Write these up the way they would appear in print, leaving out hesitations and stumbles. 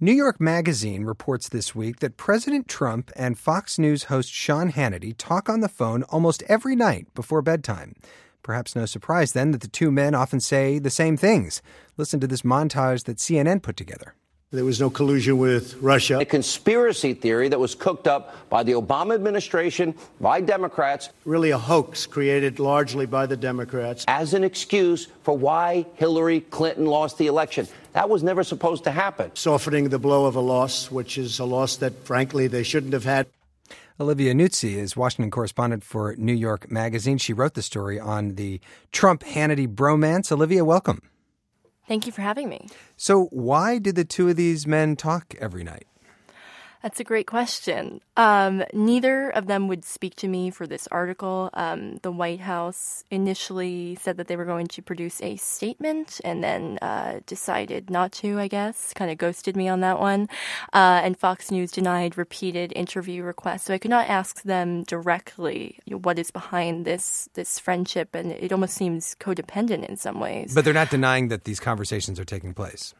New York Magazine reports this week that President Trump and Fox News host Sean Hannity talk on the phone almost every night before bedtime. Perhaps no surprise, then, that the two men often say the same things. Listen to this montage that CNN put together. There was no collusion with Russia. A conspiracy theory that was cooked up by the Obama administration, by Democrats. Really a hoax created largely by the Democrats. As an excuse for why Hillary Clinton lost the election. That was never supposed to happen. Softening the blow of a loss, which is a loss that, frankly, they shouldn't have had. Olivia Nuzzi is Washington correspondent for New York Magazine. She wrote the story on the Trump-Hannity bromance. Olivia, welcome. Thank you for having me. So why did the two of these men talk every night? That's a great question. Neither of them would speak to me for this article. The White House initially said that they were going to produce a statement and then decided not to, I guess, kind of ghosted me on that one. And Fox News denied repeated interview requests. So I could not ask them directly what is behind this friendship, and it almost seems codependent in some ways. But they're not denying that these conversations are taking place.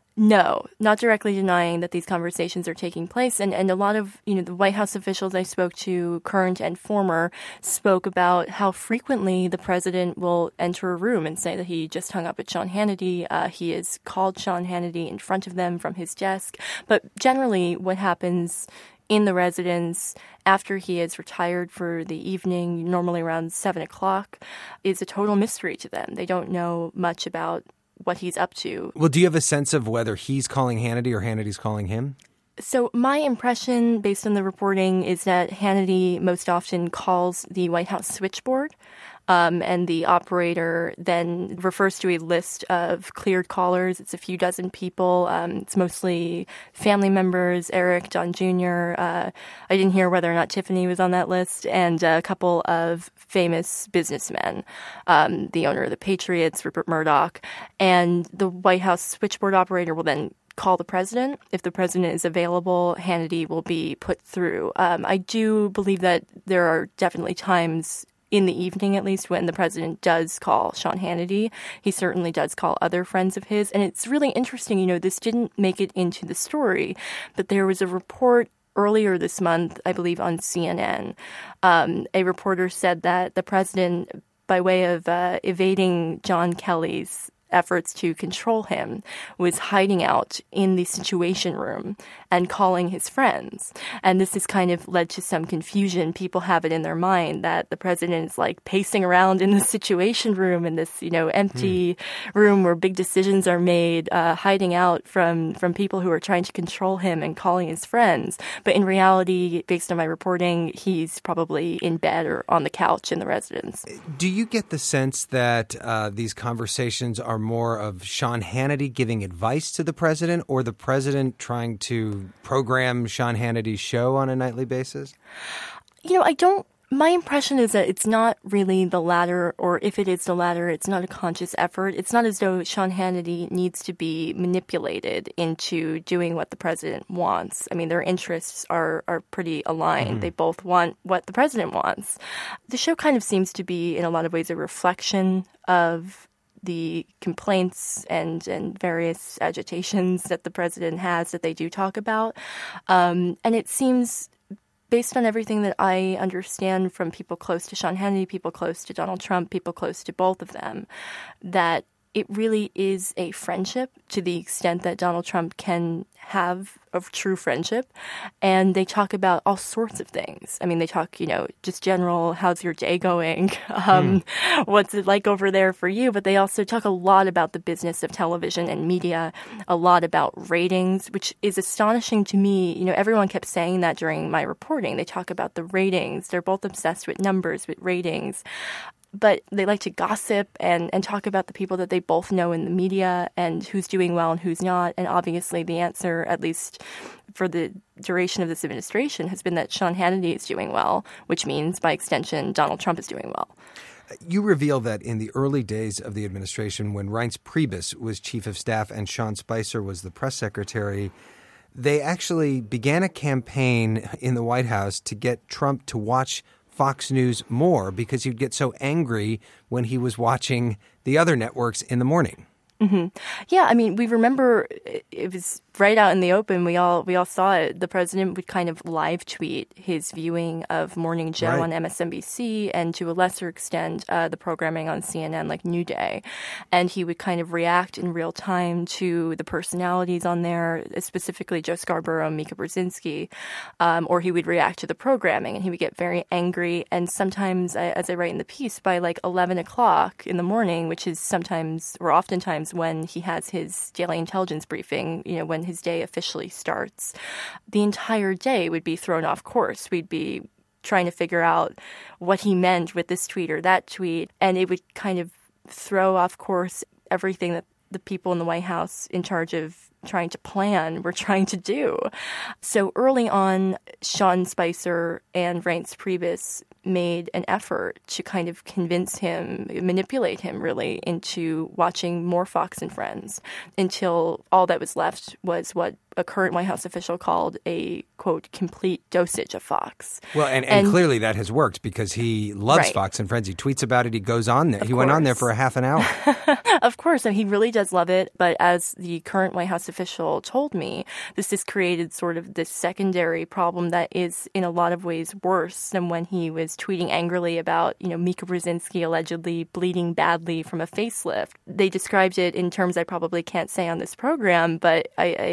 No, not directly denying that these conversations are taking place. And a lot of, the White House officials I spoke to, current and former, spoke about how frequently the president will enter a room and say that he just hung up with Sean Hannity. He has called Sean Hannity in front of them from his desk. But generally what happens in the residence after he has retired for the evening, normally around 7 o'clock, is a total mystery to them. They don't know much about what he's up to. Well, do you have a sense of whether he's calling Hannity or Hannity's calling him? So my impression, based on the reporting, is that Hannity most often calls the White House switchboard, and the operator then refers to a list of cleared callers. It's a few dozen people. It's mostly family members, Eric, John Jr. I didn't hear whether or not Tiffany was on that list, and a couple of famous businessmen, the owner of the Patriots, Rupert Murdoch, and the White House switchboard operator will then call the president. If the president is available, Hannity will be put through. I do believe that there are definitely times in the evening, at least, when the president does call Sean Hannity. He certainly does call other friends of his. And it's really interesting, this didn't make it into the story, but there was a report earlier this month, I believe, on CNN. A reporter said that the president, by way of evading John Kelly's efforts to control him, was hiding out in the Situation Room and calling his friends. And this has kind of led to some confusion. People have it in their mind that the president is like pacing around in the Situation Room, in this, empty room where big decisions are made, hiding out from people who are trying to control him and calling his friends. But in reality, based on my reporting, he's probably in bed or on the couch in the residence. Do you get the sense that these conversations are more of Sean Hannity giving advice to the president, or the president trying to program Sean Hannity's show on a nightly basis? My impression is that it's not really the latter, or if it is the latter, it's not a conscious effort. It's not as though Sean Hannity needs to be manipulated into doing what the president wants. I mean, their interests are pretty aligned. Mm-hmm. They both want what the president wants. The show kind of seems to be, in a lot of ways, a reflection of the complaints and various agitations that the president has that they do talk about. And it seems, based on everything that I understand from people close to Sean Hannity, people close to Donald Trump, people close to both of them, that it really is a friendship to the extent that Donald Trump can have a true friendship. And they talk about all sorts of things. I mean, they talk, just general, how's your day going? What's it like over there for you? But they also talk a lot about the business of television and media, a lot about ratings, which is astonishing to me. Everyone kept saying that during my reporting. They talk about the ratings. They're both obsessed with numbers, with ratings. But they like to gossip and talk about the people that they both know in the media and who's doing well and who's not. And obviously the answer, at least for the duration of this administration, has been that Sean Hannity is doing well, which means, by extension, Donald Trump is doing well. You reveal that in the early days of the administration, when Reince Priebus was chief of staff and Sean Spicer was the press secretary, they actually began a campaign in the White House to get Trump to watch Fox News more because he'd get so angry when he was watching the other networks in the morning. Mm-hmm. Yeah, I mean, we remember it was right out in the open. We all saw it. The president would kind of live tweet his viewing of Morning Joe on MSNBC and to a lesser extent the programming on CNN like New Day. And he would kind of react in real time to the personalities on there, specifically Joe Scarborough and Mika Brzezinski, or he would react to the programming and he would get very angry. And sometimes, as I write in the piece, by like 11 o'clock in the morning, which is sometimes or oftentimes when he has his daily intelligence briefing, when his day officially starts, the entire day would be thrown off course. We'd be trying to figure out what he meant with this tweet or that tweet, and it would kind of throw off course everything that the people in the White House in charge of trying to plan were trying to do. So early on, Sean Spicer and Reince Priebus made an effort to kind of convince him, manipulate him really, into watching more Fox and Friends until all that was left was what a current White House official called a, quote, complete dosage of Fox. Well, and clearly that has worked because he loves Fox and Friends. He tweets about it. He goes on there. He went on there for a half an hour. Of course, and he really does love it. But as the current White House official told me, this has created sort of this secondary problem that is in a lot of ways worse than when he was tweeting angrily about, Mika Brzezinski allegedly bleeding badly from a facelift. They described it in terms I probably can't say on this program, but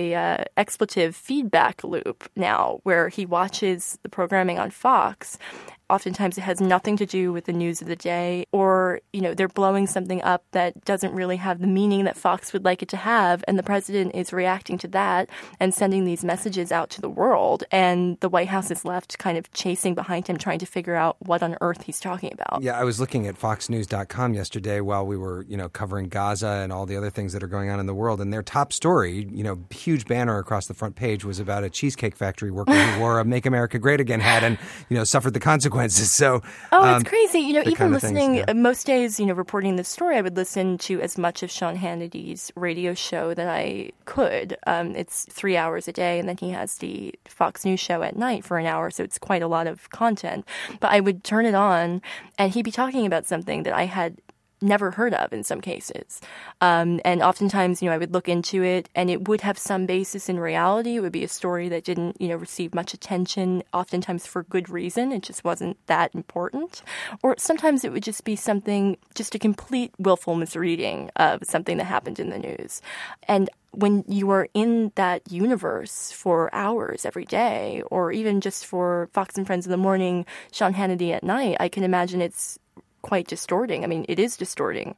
a expletive feedback loop now where he watches the programming on Fox. Oftentimes it has nothing to do with the news of the day, or, they're blowing something up that doesn't really have the meaning that Fox would like it to have. And the president is reacting to that and sending these messages out to the world. And the White House is left kind of chasing behind him, trying to figure out what on earth he's talking about. Yeah, I was looking at foxnews.com yesterday while we were, covering Gaza and all the other things that are going on in the world. And their top story, huge banner across the front page was about a Cheesecake Factory worker who wore a Make America Great Again hat and, suffered the consequences. So, it's crazy. Even listening, most days, reporting this story, I would listen to as much of Sean Hannity's radio show that I could. It's 3 hours a day, and then he has the Fox News show at night for an hour, so it's quite a lot of content. But I would turn it on, and he'd be talking about something that I had never heard of in some cases. And oftentimes, I would look into it and it would have some basis in reality. It would be a story that didn't, receive much attention, oftentimes for good reason. It just wasn't that important. Or sometimes it would just be something, just a complete willful misreading of something that happened in the news. And when you are in that universe for hours every day, or even just for Fox and Friends in the morning, Sean Hannity at night, I can imagine it's quite distorting. I mean, it is distorting.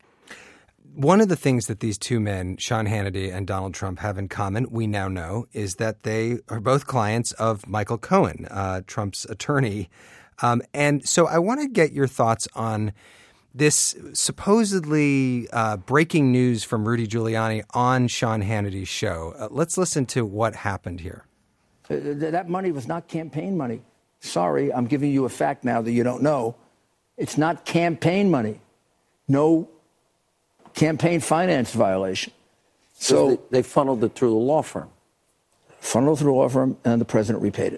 One of the things that these two men, Sean Hannity and Donald Trump, have in common, we now know, is that they are both clients of Michael Cohen, Trump's attorney. And so I want to get your thoughts on this supposedly breaking news from Rudy Giuliani on Sean Hannity's show. Let's listen to what happened here. That money was not campaign money. Sorry, I'm giving you a fact now that you don't know. It's not campaign money. No campaign finance violation. So they funneled it through a law firm. Funneled through a law firm, and the president repaid it.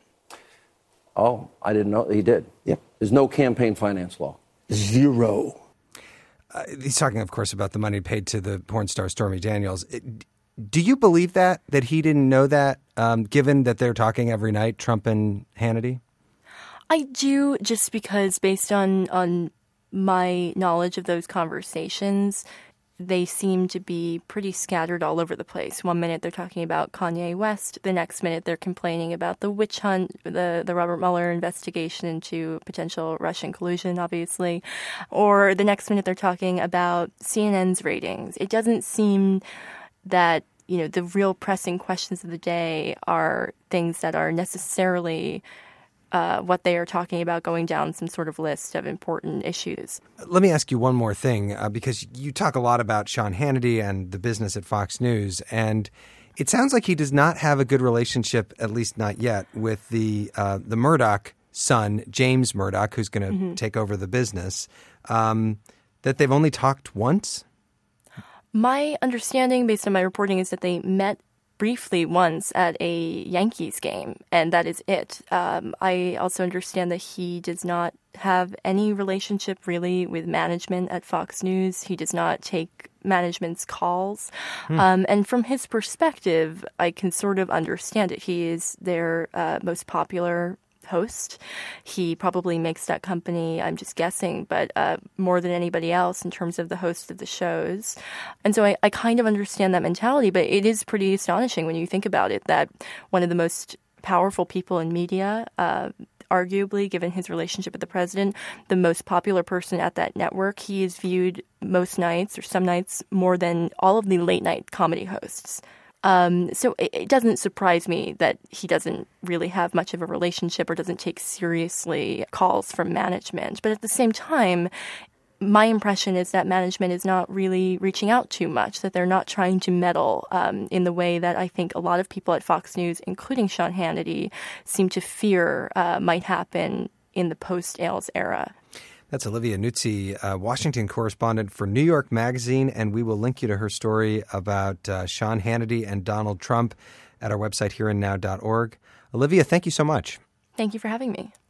Oh, I didn't know he did. Yep. There's no campaign finance law. Zero. He's talking, of course, about the money paid to the porn star Stormy Daniels. Do you believe that he didn't know that, given that they're talking every night, Trump and Hannity? I do, just because based on my knowledge of those conversations, they seem to be pretty scattered all over the place. One minute they're talking about Kanye West. The next minute they're complaining about the witch hunt, the Robert Mueller investigation into potential Russian collusion, obviously. Or the next minute they're talking about CNN's ratings. It doesn't seem that, the real pressing questions of the day are things that are necessarily what they are talking about, going down some sort of list of important issues. Let me ask you one more thing, because you talk a lot about Sean Hannity and the business at Fox News, and it sounds like he does not have a good relationship, at least not yet, with the Murdoch son, James Murdoch, who's going to take over the business, that they've only talked once? My understanding, based on my reporting, is that they met briefly once at a Yankees game, and that is it. I also understand that he does not have any relationship really with management at Fox News. He does not take management's calls. And from his perspective, I can sort of understand it. He is their most popular host. He probably makes that company, I'm just guessing, but more than anybody else in terms of the host of the shows. And so I kind of understand that mentality, but it is pretty astonishing when you think about it that one of the most powerful people in media, arguably, given his relationship with the president, the most popular person at that network, he is viewed most nights or some nights more than all of the late night comedy hosts. So it doesn't surprise me that he doesn't really have much of a relationship or doesn't take seriously calls from management. But at the same time, my impression is that management is not really reaching out too much, that they're not trying to meddle in the way that I think a lot of people at Fox News, including Sean Hannity, seem to fear might happen in the post-Ailes era. That's Olivia Nuzzi, Washington correspondent for New York Magazine, and we will link you to her story about Sean Hannity and Donald Trump at our website, hereandnow.org. Olivia, thank you so much. Thank you for having me.